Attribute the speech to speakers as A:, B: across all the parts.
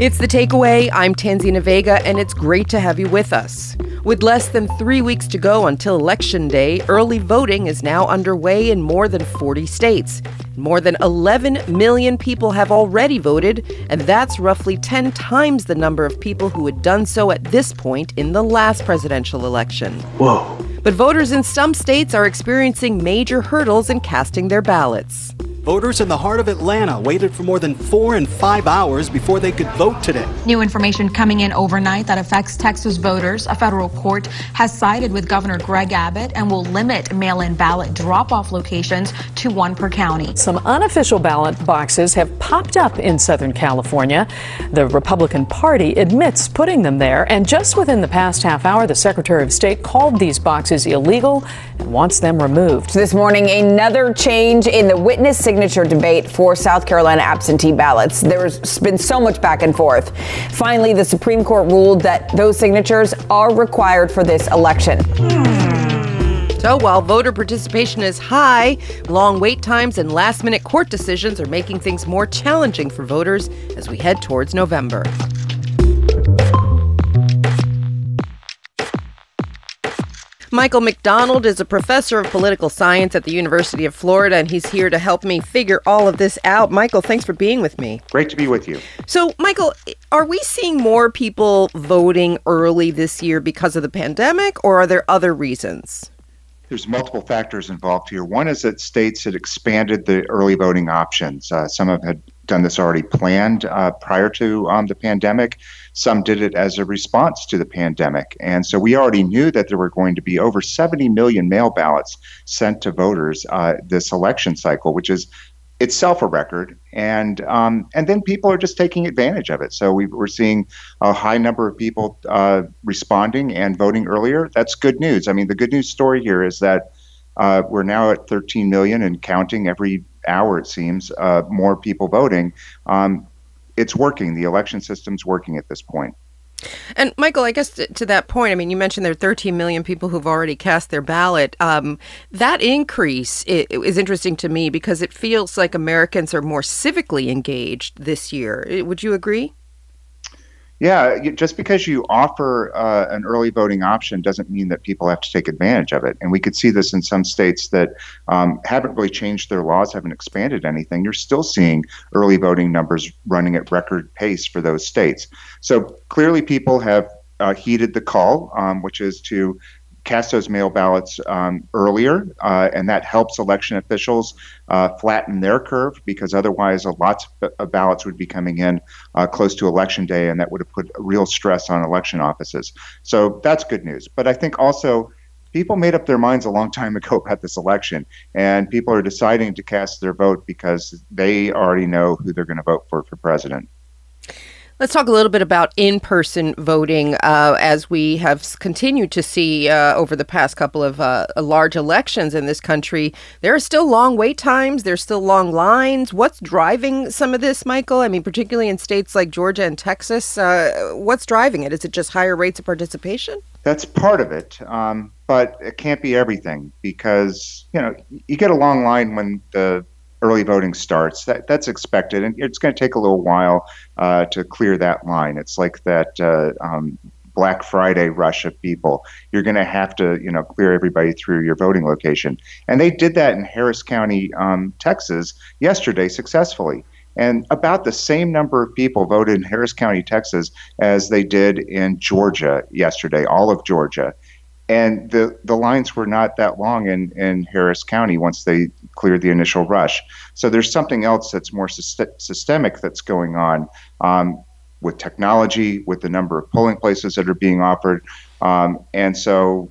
A: It's The Takeaway. I'm Tanzina Vega, and it's great to have you with us. With less than 3 weeks to go until Election Day, early voting is now underway in more than 40 states. More than 11 million people have already voted, and that's roughly 10 times the number of people who had done so at this point in the last presidential election.
B: Whoa.
A: But voters in some states are experiencing major hurdles in casting their ballots.
B: Voters in the heart of Atlanta waited for more than 4 and 5 hours before they could vote today.
C: New information coming in overnight that affects Texas voters. A federal court has sided with Governor Greg Abbott and will limit mail-in ballot drop-off locations to 1 per county.
D: Some unofficial ballot boxes have popped up in Southern California. The Republican Party admits putting them there, and just within the past half hour, the Secretary of State called these boxes illegal and wants them removed.
E: This morning, another change in the witness signature debate for South Carolina absentee ballots. There's been so much back and forth. Finally, the Supreme Court ruled that those signatures are required for this election.
A: So while voter participation is high, long wait times and last-minute court decisions are making things more challenging for voters as we head towards November. Michael McDonald is a professor of political science at the University of Florida, and he's here to help me figure all of this out. Michael, thanks for being with me.
F: Great to be with you.
A: So, Michael, are we seeing more people voting early this year because of the pandemic, or are there other reasons?
F: There's multiple factors involved here. One is that states had expanded the early voting options. Some have had done this already planned prior to the pandemic. Some did it as a response to the pandemic. And so we already knew that there were going to be over 70 million mail ballots sent to voters this election cycle, which is itself a record. And then people are just taking advantage of it. So we're seeing a high number of people responding and voting earlier. That's good news. I mean, the good news story here is that we're now at 13 million and counting every hour, it seems, more people voting. It's working. The election system's working at this point.
A: And Michael, I guess to that point, I mean, you mentioned there are 13 million people who've already cast their ballot. That increase is interesting to me because it feels like Americans are more civically engaged this year. Would you agree?
F: Yeah, just because you offer an early voting option doesn't mean that people have to take advantage of it. And we could see this in some states that haven't really changed their laws, haven't expanded anything. You're still seeing early voting numbers running at record pace for those states. So clearly people have heeded the call, which is to cast those mail ballots earlier, and that helps election officials flatten their curve, because otherwise lots of ballots would be coming in close to Election Day, and that would have put real stress on election offices. So that's good news. But I think also people made up their minds a long time ago about this election, and people are deciding to cast their vote because they already know who they're going to vote for president.
A: Let's talk a little bit about in-person voting as we have continued to see over the past couple of large elections in this country. There are still long wait times. There's still long lines. What's driving some of this, Michael? I mean, particularly in states like Georgia and Texas, what's driving it? Is it just higher rates of participation?
F: That's part of it, but it can't be everything because, you get a long line when the early voting starts. That's expected, and it's going to take a little while to clear that line. It's like that Black Friday rush of people. You're going to have to, clear everybody through your voting location. And they did that in Harris County, Texas, yesterday successfully. And about the same number of people voted in Harris County, Texas, as they did in Georgia yesterday, all of Georgia. And the lines were not that long in Harris County once they cleared the initial rush. So there's something else that's more systemic that's going on with technology, with the number of polling places that are being offered. And so,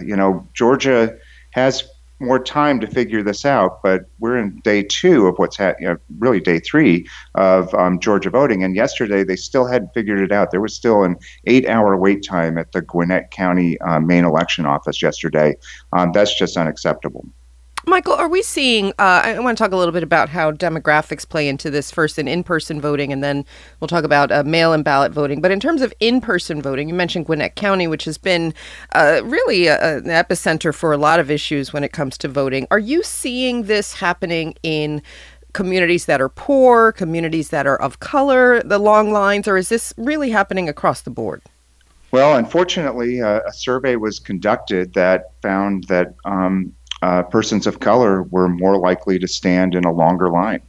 F: Georgia has more time to figure this out, but we're in day 2 of really day 3 of Georgia voting. And yesterday, they still hadn't figured it out. There was still an 8-hour wait time at the Gwinnett County main election office yesterday. That's just unacceptable.
A: Michael, are we seeing, I want to talk a little bit about how demographics play into this, first in in-person voting, and then we'll talk about mail-in ballot voting. But in terms of in-person voting, you mentioned Gwinnett County, which has been really an epicenter for a lot of issues when it comes to voting. Are you seeing this happening in communities that are poor, communities that are of color, the long lines, or is this really happening across the board?
F: Well, unfortunately, a survey was conducted that found that persons of color were more likely to stand in a longer line.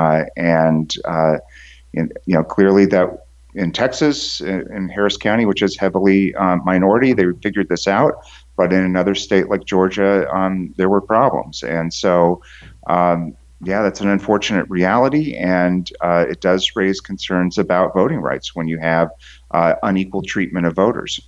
F: Clearly that in Texas, in Harris County, which is heavily minority, they figured this out. But in another state like Georgia, there were problems. And so, that's an unfortunate reality. And it does raise concerns about voting rights when you have unequal treatment of voters.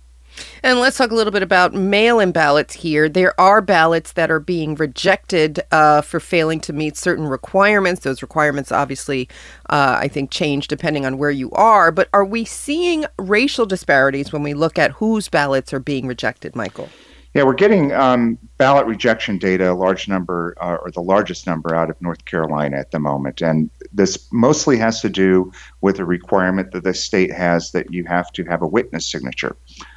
A: And let's talk a little bit about mail-in ballots here. There are ballots that are being rejected for failing to meet certain requirements. Those requirements obviously, I think, change depending on where you are. But are we seeing racial disparities when we look at whose ballots are being rejected, Michael?
F: Yeah, we're getting ballot rejection data, a large number, or the largest number out of North Carolina at the moment. And this mostly has to do with a requirement that the state has that you have to have a witness signature.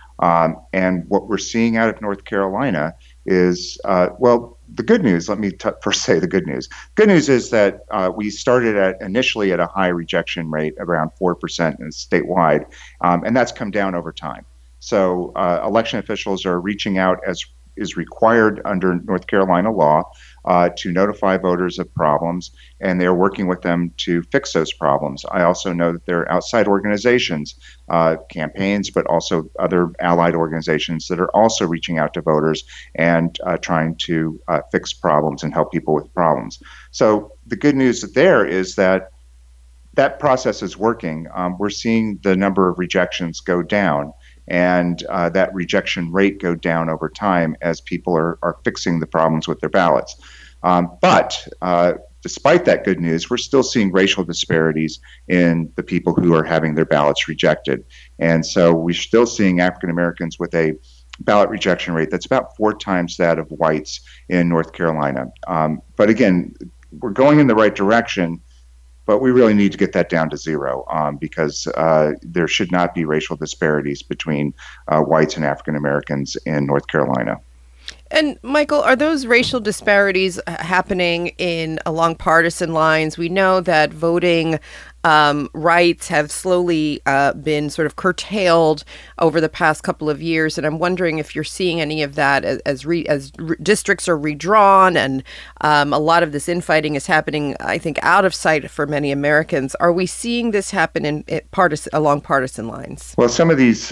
F: And what we're seeing out of North Carolina is, the good news, let me first say the good news. Good news is that we started initially at a high rejection rate, around 4% statewide, and that's come down over time. So election officials are reaching out, as is required under North Carolina law, to notify voters of problems, and they're working with them to fix those problems. I also know that there are outside organizations, campaigns, but also other allied organizations that are also reaching out to voters and trying to fix problems and help people with problems. So the good news there is that process is working. We're seeing the number of rejections go down, and that rejection rate go down over time as people are fixing the problems with their ballots. But despite that good news, we're still seeing racial disparities in the people who are having their ballots rejected. And so we're still seeing African Americans with a ballot rejection rate that's about 4 times that of whites in North Carolina. But again, we're going in the right direction, but we really need to get that down to 0 because there should not be racial disparities between whites and African Americans in North Carolina.
A: And Michael, are those racial disparities happening along partisan lines? We know that voting rights have slowly been sort of curtailed over the past couple of years, and I'm wondering if you're seeing any of that as districts are redrawn, and a lot of this infighting is happening, I think, out of sight for many Americans. Are we seeing this happen along partisan lines?
F: Well, some of these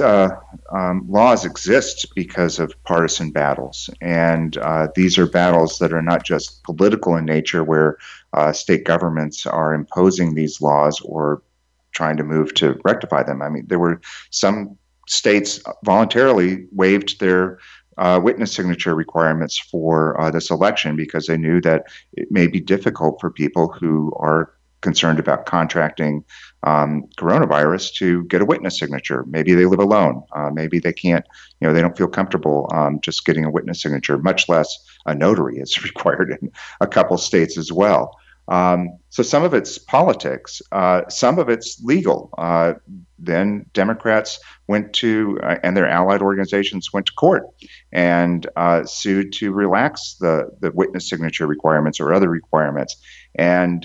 F: laws exist because of partisan battles, and these are battles that are not just political in nature, where state governments are imposing these laws or trying to move to rectify them. I mean, there were some states voluntarily waived their witness signature requirements for this election because they knew that it may be difficult for people who are concerned about contracting coronavirus to get a witness signature. Maybe they live alone. Maybe they can't, they don't feel comfortable just getting a witness signature, much less a notary is required in a couple states as well. So some of it's politics, some of it's legal. Then Democrats went to, and their allied organizations went to court and sued to relax the witness signature requirements or other requirements. And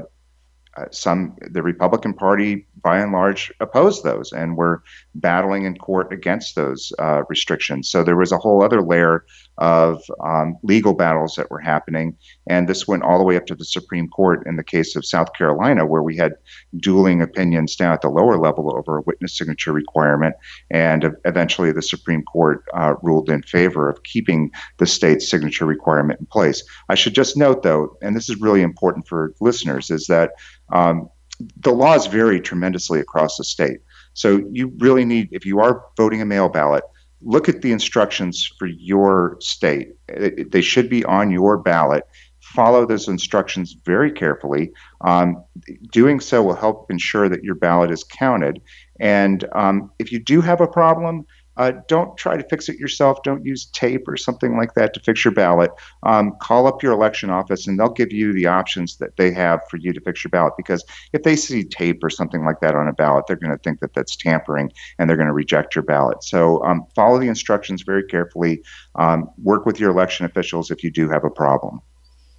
F: the Republican Party, by and large, opposed those and were battling in court against those restrictions. So there was a whole other layer of legal battles that were happening. And this went all the way up to the Supreme Court in the case of South Carolina, where we had dueling opinions down at the lower level over a witness signature requirement. And eventually the Supreme Court ruled in favor of keeping the state's signature requirement in place. I should just note, though, and this is really important for listeners, is that the laws vary tremendously across the state. So you really need, if you are voting a mail ballot, look at the instructions for your state. They should be on your ballot. Follow those instructions very carefully. Doing so will help ensure that your ballot is counted. And if you do have a problem, don't try to fix it yourself. Don't use tape or something like that to fix your ballot. Call up your election office and they'll give you the options that they have for you to fix your ballot. Because if they see tape or something like that on a ballot, they're going to think that that's tampering and they're going to reject your ballot. So follow the instructions very carefully. Work with your election officials if you do have a problem.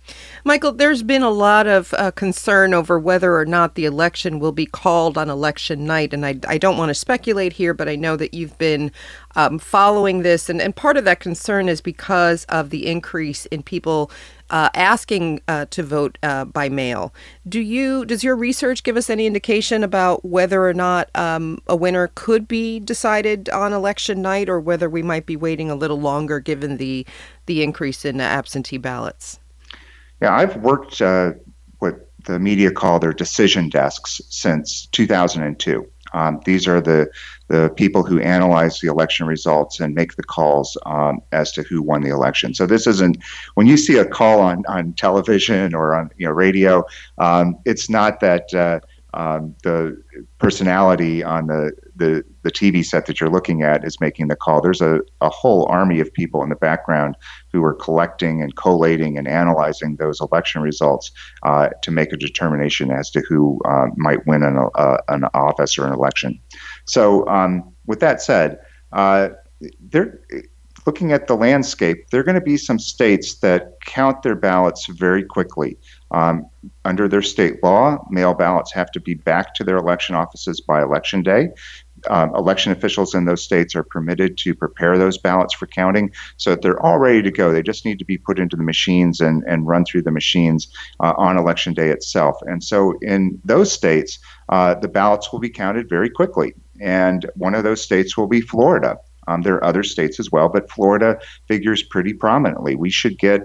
A: Michael, there's been a lot of concern over whether or not the election will be called on election night. And I don't want to speculate here, but I know that you've been following this. And part of that concern is because of the increase in people asking to vote by mail. Does your research give us any indication about whether or not a winner could be decided on election night, or whether we might be waiting a little longer given the increase in absentee ballots?
F: Yeah, I've worked what the media call their decision desks since 2002. These are the people who analyze the election results and make the calls as to who won the election. So this isn't, when you see a call on television or on radio, it's not that the personality on the TV set that you're looking at is making the call. There's a whole army of people in the background who are collecting and collating and analyzing those election results to make a determination as to who might win an office or an election. So with that said, they're looking at the landscape. There are going to be some states that count their ballots very quickly. Under their state law, mail ballots have to be back to their election offices by election day. Election officials in those states are permitted to prepare those ballots for counting so that they're all ready to go. They just need to be put into the machines and run through the machines on election day itself. And so in those states, the ballots will be counted very quickly. And one of those states will be Florida. There are other states as well, but Florida figures pretty prominently. We should get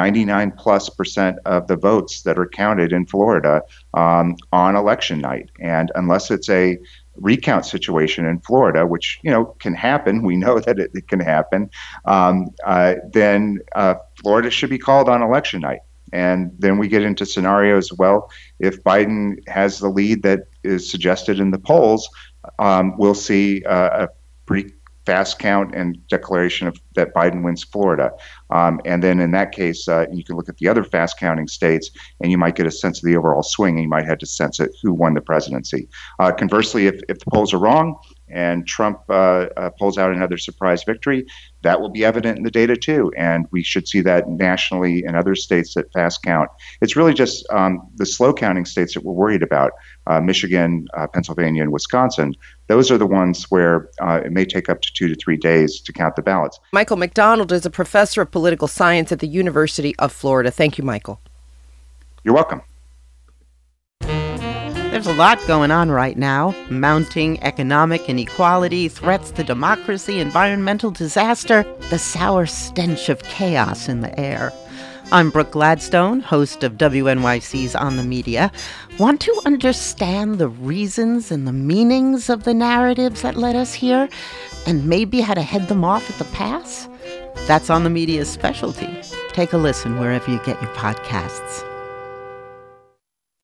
F: 99+% of the votes that are counted in Florida on election night. And unless it's a recount situation in Florida, which can happen, we know that it can happen, then Florida should be called on election night. And then we get into scenarios, well, if Biden has the lead that is suggested in the polls, we'll see a pretty fast count and declaration of that Biden wins Florida. And then in that case, you can look at the other fast counting states and you might get a sense of the overall swing, and you might have to sense it who won the presidency. Conversely, if the polls are wrong and Trump pulls out another surprise victory, that will be evident in the data too. And we should see that nationally in other states that fast count. It's really just the slow counting states that we're worried about, Michigan, Pennsylvania, and Wisconsin. Those are the ones where it may take up to 2 to 3 days to count the ballots.
A: Michael McDonald is a professor of political science at the University of Florida. Thank you, Michael.
F: You're welcome.
G: There's a lot going on right now. Mounting economic inequality, threats to democracy, environmental disaster, the sour stench of chaos in the air. I'm Brooke Gladstone, host of WNYC's On the Media. Want to understand the reasons and the meanings of the narratives that led us here, and maybe how to head them off at the pass? That's On the Media's specialty. Take a listen wherever you get your podcasts.